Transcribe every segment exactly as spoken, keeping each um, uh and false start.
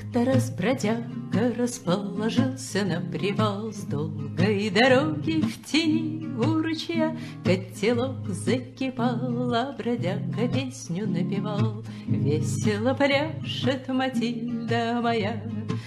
Как-то раз бродяга расположился на привал с долгой дороги в тени у ручья. Котелок закипал, а бродяга песню напевал. Весело пляшет Матильда моя.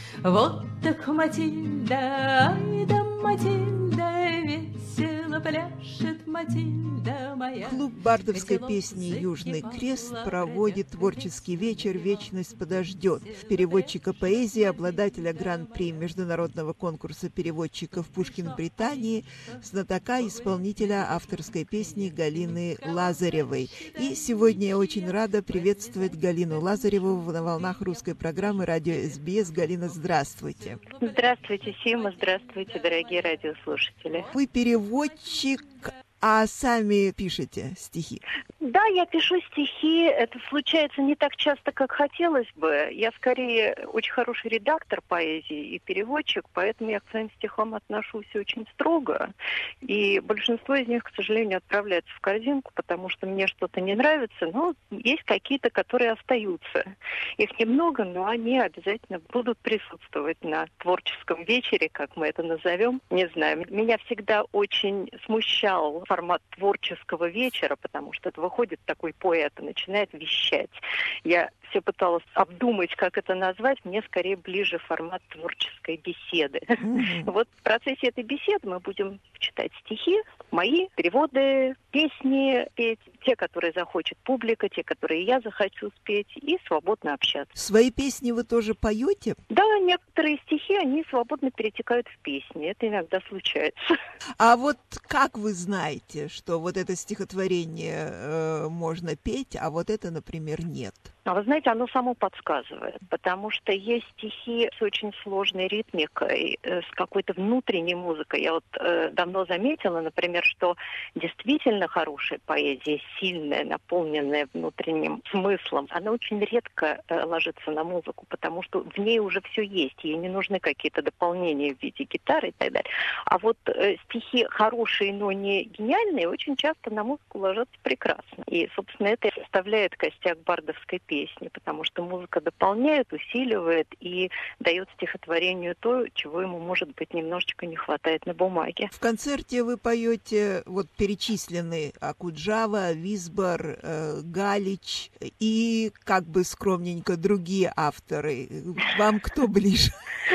Вот так Матильда, ай да Матильда, весело пляшет Матильда моя. Клуб бардовской песни «Южный крест» проводит творческий вечер «Вечность подождет». Переводчика поэзии, обладателя гран-при международного конкурса переводчиков «Пушкин в Британии», знатока, исполнителя авторской песни Галины Лазаревой. И сегодня я очень рада приветствовать Галину Лазареву на волнах русской программы «Радио СБС». Галина, здравствуйте. Здравствуйте, Сима, здравствуйте, дорогие радиослушатели. Вы переводчик, а сами пишете стихи? Да, я пишу стихи. Это случается не так часто, как хотелось бы. Я скорее очень хороший редактор поэзии и переводчик, поэтому я к своим стихам отношусь очень строго. И большинство из них, к сожалению, отправляется в корзинку, потому что мне что-то не нравится, но есть какие-то, которые остаются. Их немного, но они обязательно будут присутствовать на творческом вечере, как мы это назовем. Не знаю, меня всегда очень смущал формат творческого вечера, потому что это выходит такой поэт и начинает вещать. Я все пыталась обдумать, как это назвать. Мне скорее ближе формат творческой беседы. Mm-hmm. Вот в процессе этой беседы мы будем читать стихи, мои переводы, песни петь, те, которые захочет публика, те, которые я захочу спеть, и свободно общаться. Свои песни вы тоже поете? Да, некоторые стихи, они свободно перетекают в песни. Это иногда случается. А вот как вы знаете, что вот это стихотворение э, можно петь, а вот это, например, нет? А вы знаете, оно само подсказывает, потому что есть стихи с очень сложной ритмикой, с какой-то внутренней музыкой. Я вот э, давно заметила, например, что действительно хорошая поэзия, сильная, наполненная внутренним смыслом, она очень редко э, ложится на музыку, потому что в ней уже все есть, ей не нужны какие-то дополнения в виде гитары и так далее. А вот э, стихи хорошие, но не гениальные, очень часто на музыку ложатся прекрасно. И, собственно, это составляет костяк бардовской песни. песни, потому что музыка дополняет, усиливает и дает стихотворению то, чего ему, может быть, немножечко не хватает на бумаге. В концерте вы поете вот перечисленные Акуджава, Висбор, э, Галич и, как бы скромненько, другие авторы. Вам кто ближе?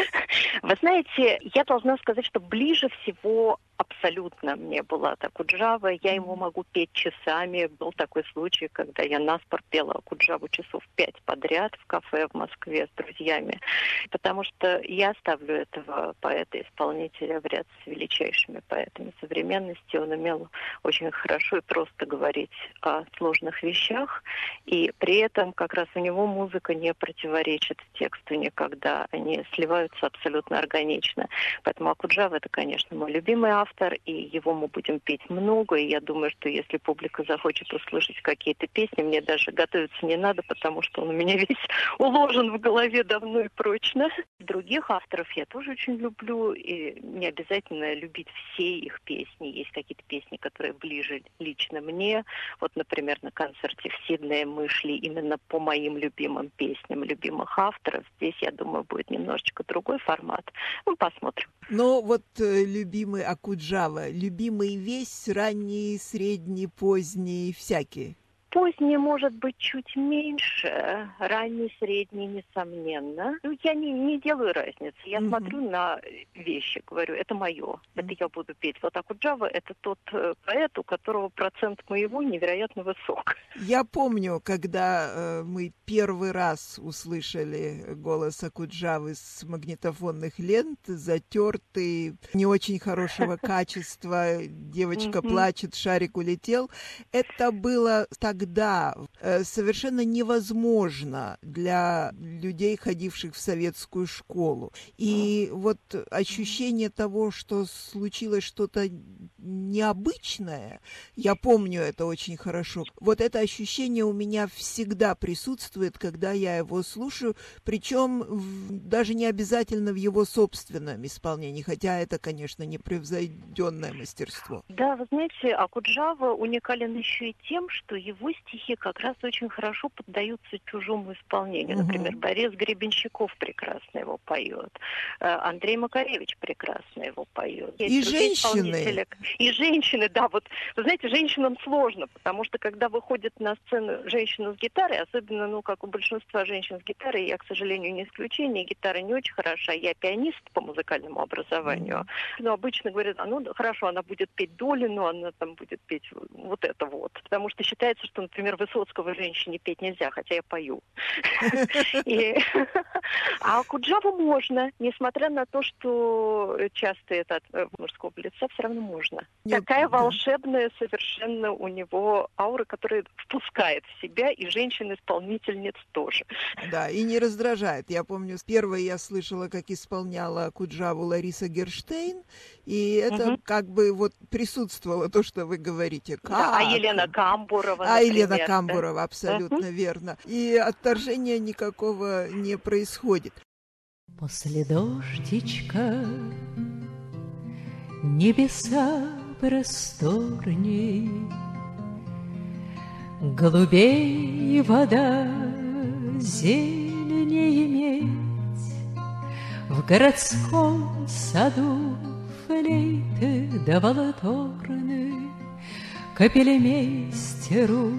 Вы знаете, я должна сказать, что ближе всего абсолютно мне была Акуджава. Я ему могу петь часами. Был такой случай, когда я наспор пела Акуджаву часов пять подряд в кафе в Москве с друзьями. Потому что я ставлю этого поэта-исполнителя в ряд с величайшими поэтами современности. Он умел очень хорошо и просто говорить о сложных вещах. И при этом как раз у него музыка не противоречит тексту никогда. Они сливаются абсолютно органично. Поэтому Акуджава — это, конечно, мой любимый автор. автор, и его мы будем петь много, и я думаю, что если публика захочет услышать какие-то песни, мне даже готовиться не надо, потому что он у меня весь уложен в голове давно и прочно. Других авторов я тоже очень люблю, и не обязательно любить все их песни. Есть какие-то песни, которые ближе лично мне. Вот, например, на концерте в Сиднее мы шли именно по моим любимым песням любимых авторов. Здесь, я думаю, будет немножечко другой формат. Ну, посмотрим. Ну, вот э, любимый Акуджава, любимый весь, ранний, средний, поздний, всякий. Поздний, может быть, чуть меньше, ранний, средний, несомненно. Ну, я не, не делаю разницы. Я mm-hmm. смотрю на вещи, говорю, это мое, mm-hmm. это я буду петь. Вот Акуджава — это тот поэт, у которого процент моего невероятно высок. Я помню, когда э, мы первый раз услышали голос Акуджавы с магнитофонных лент, затертый, не очень хорошего качества, девочка mm-hmm. плачет, шарик улетел. Это было так Тогда э, совершенно невозможно для людей, ходивших в советскую школу. И вот ощущение того, что случилось что-то необычное. Я помню это очень хорошо. Вот это ощущение у меня всегда присутствует, когда я его слушаю, причем в, даже не обязательно в его собственном исполнении, хотя это, конечно, непревзойденное мастерство. Да, вы знаете, Акуджава уникален еще и тем, что его стихи как раз очень хорошо поддаются чужому исполнению. Например, угу. Борис Гребенщиков прекрасно его поет, Андрей Макаревич прекрасно его поет. И женщины. И женщины, да, вот, вы знаете, женщинам сложно, потому что когда выходит на сцену женщина с гитарой, особенно, ну, как у большинства женщин с гитарой, я, к сожалению, не исключение, гитара не очень хороша, я пианист по музыкальному образованию, mm-hmm. но обычно говорят, а ну, хорошо, она будет петь Долину, она там будет петь вот это вот, потому что считается, что, например, Высоцкого женщине петь нельзя, хотя я пою. А Акуджаву можно, несмотря на то, что часто это от мужского лица, все равно можно. Нет, Такая да. волшебная совершенно у него аура, которая впускает в себя, и женщин-исполнительниц тоже. Да, и не раздражает. Я помню, первое я слышала, как исполняла Акуджаву Лариса Герштейн, и это угу. как бы вот присутствовало то, что вы говорите. Как? Да, а Елена Камбурова, А например, Елена Камбурова, да? абсолютно угу. верно. И отторжения никакого не происходит. После дождичка небеса просторней, голубей вода, зеленее медь, в городском саду флейты да валаторны, капельмейстеру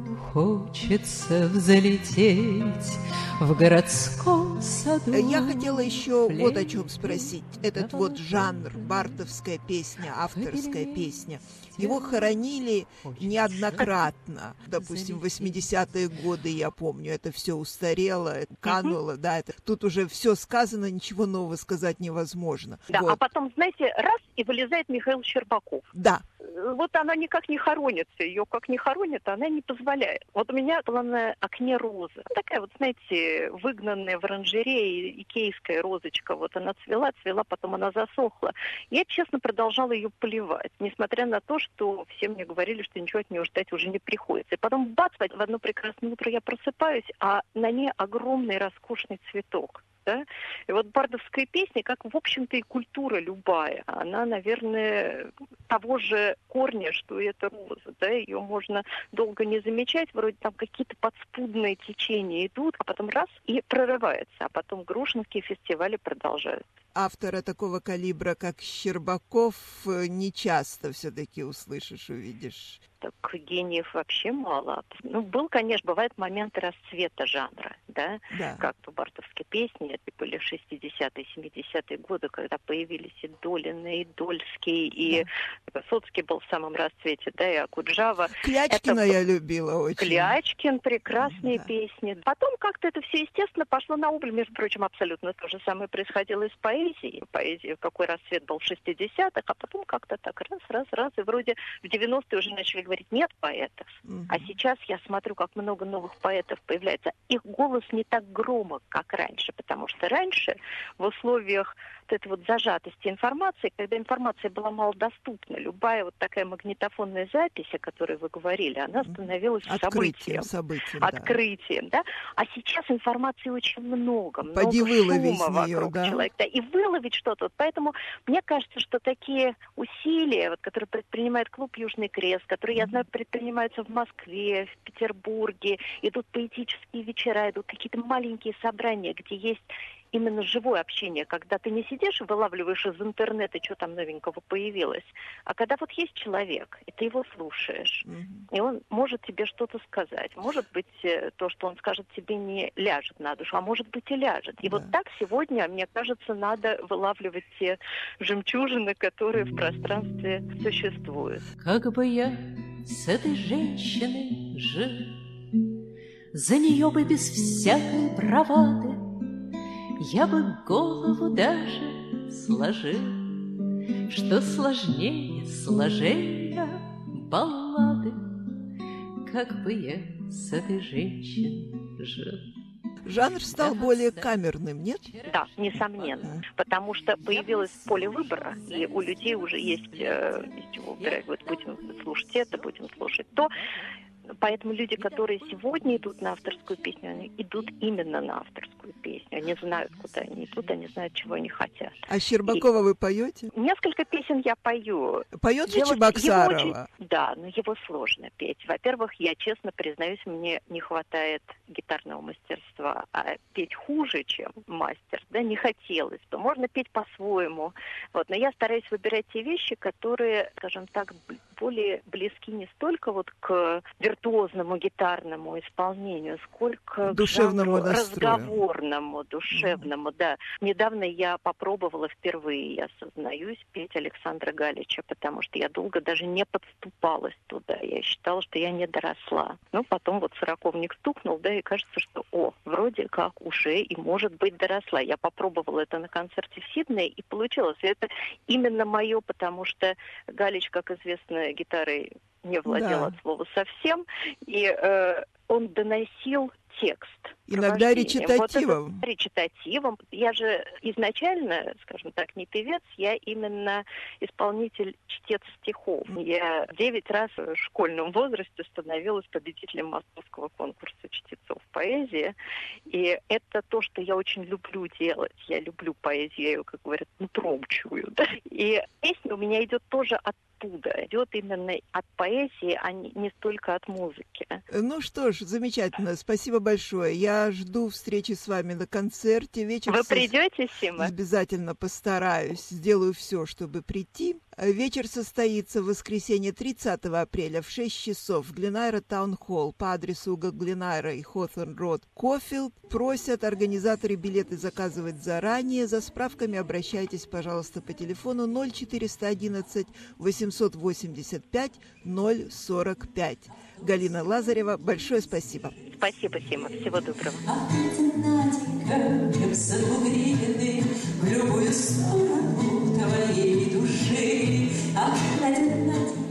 хочется взлететь. В городском саду. Я хотела еще вот о чем спросить. Этот вот жанр, бардовская песня, авторская песня, его хоронили неоднократно. Допустим, в восьмидесятые годы, я помню, это все устарело, кануло, да, это, тут уже все сказано, ничего нового сказать невозможно. Да, вот. А потом, знаете, раз, и вылезает Михаил Щербаков. Да. Вот она никак не хоронится, ее как не хоронят, она не позволяет. Вот у меня была на окне роза. Такая вот, знаете, выгнанная в оранжерее икейская розочка. Вот она цвела, цвела, потом она засохла. Я, честно, продолжала ее поливать, несмотря на то, что все мне говорили, что ничего от нее ждать уже не приходится. И потом, бац, в одно прекрасное утро я просыпаюсь, а на ней огромный роскошный цветок. Да? И вот бардовская песня, как, в общем-то, и культура любая, она, наверное, того же корня, что и эта роза. Да? Ее можно долго не замечать, вроде там какие-то подспудные течения идут, а потом раз и прорывается, а потом грушинские фестивали продолжаются. Автора такого калибра, как Щербаков, не часто все-таки услышишь, увидишь. Так гениев вообще мало. Ну, был, конечно, бывают моменты расцвета жанра, да, да. как в бардовской песне, это были шестидесятые, семидесятые годы, когда появились и Долины, и Дольский, и да. Высоцкий был в самом расцвете, да, и Акуджава. Клячкина это... я любила очень. Клячкин, прекрасные да. песни. Потом как-то это все, естественно, пошло на убыль. Между прочим, абсолютно то же самое происходило и с поэзией. Поэзия, какой расцвет был в шестидесятых, а потом как-то так раз, раз, раз, и вроде в девяностые уже начали говорить, нет поэтов. Угу. А сейчас я смотрю, как много новых поэтов появляется. Их голос не так громок, как раньше, потому что раньше в условиях вот этой вот зажатости информации, когда информация была малодоступна, любая вот такая магнитофонная запись, о которой вы говорили, она становилась Открытием, событием. событием, Открытием, да. да. А сейчас информации очень много. Поди много шума нее, вокруг да. человека. Да, и выловить что-то. Вот поэтому мне кажется, что такие усилия, вот, которые предпринимает клуб «Южный крест», которые, я знаю, предпринимаются в Москве, в Петербурге, идут поэтические вечера, идут какие-то маленькие собрания, где есть именно живое общение, когда ты не сидишь и вылавливаешь из интернета, что там новенького появилось, а когда вот есть человек, и ты его слушаешь, mm-hmm. и он может тебе что-то сказать. Может быть, то, что он скажет, тебе не ляжет на душу, а может быть и ляжет. И yeah. вот так сегодня, мне кажется, надо вылавливать те жемчужины, которые в пространстве существуют. Как бы я с этой женщиной жил, за нее бы без всякой бравады я бы голову даже сложил, что сложнее сложения баллады, как бы я с этой женщиной жил. Жанр стал более камерным, нет? Да, несомненно. Потому что появилось поле выбора, и у людей уже есть э, из чего выбирать. Вот будем слушать это, будем слушать то. Поэтому люди, которые сегодня идут на авторскую песню, они идут именно на авторскую песню. Они знают, куда они идут, они знают, чего они хотят. А Щербакова и... вы поете? Несколько песен я пою. Поет ли Чебоксарова? Очень... Да, но его сложно петь. Во-первых, я честно признаюсь, мне не хватает гитарного мастерства. А петь хуже, чем мастер, да, не хотелось бы. Можно петь по-своему. Вот. Но я стараюсь выбирать те вещи, которые, скажем так, более близки не столько вот к виртуозному гитарному исполнению, сколько душевному к жанру разговорному, душевному, mm-hmm. да. Недавно я попробовала впервые, я сознаюсь, петь Александра Галича, потому что я долго даже не подступалась туда. Я считала, что я не доросла. Ну, потом вот сороковник стукнул, да, и кажется, что, о, вроде как уже и, может быть, доросла. Я попробовала это на концерте в Сиднее, и получилось. И это именно мое, потому что Галич, как известно, гитарой не владел, да, от слова совсем, и э, он доносил текст. Иногда речитативом. Вот речитативом. Я же изначально, скажем так, не певец, я именно исполнитель, чтец стихов. Я девять раз в школьном возрасте становилась победителем московского конкурса чтецов поэзии. И это то, что я очень люблю делать. Я люблю поэзию, я ее, как говорят, нутром чую. Да? И песня у меня идет тоже от оттуда, идет именно от поэзии, а не, не столько от музыки. Ну что ж, замечательно, спасибо большое. Я жду встречи с вами на концерте. Вечер Вы со... придете, Сима? Обязательно постараюсь, сделаю все, чтобы прийти. Вечер состоится в воскресенье тридцатого апреля в шесть часов в Глинайра Таун-холл по адресу угол Глинайра и Хоторн-Род, Кофилд. Просят организаторы билеты заказывать заранее. За справками обращайтесь, пожалуйста, по телефону ноль четыреста одиннадцать восемьсот восемьдесят пять ноль сорок пять. Галина Лазарева, большое спасибо. Спасибо, Сима. Всего доброго. В любую сторону твоей души. Ах, Надя, Надя,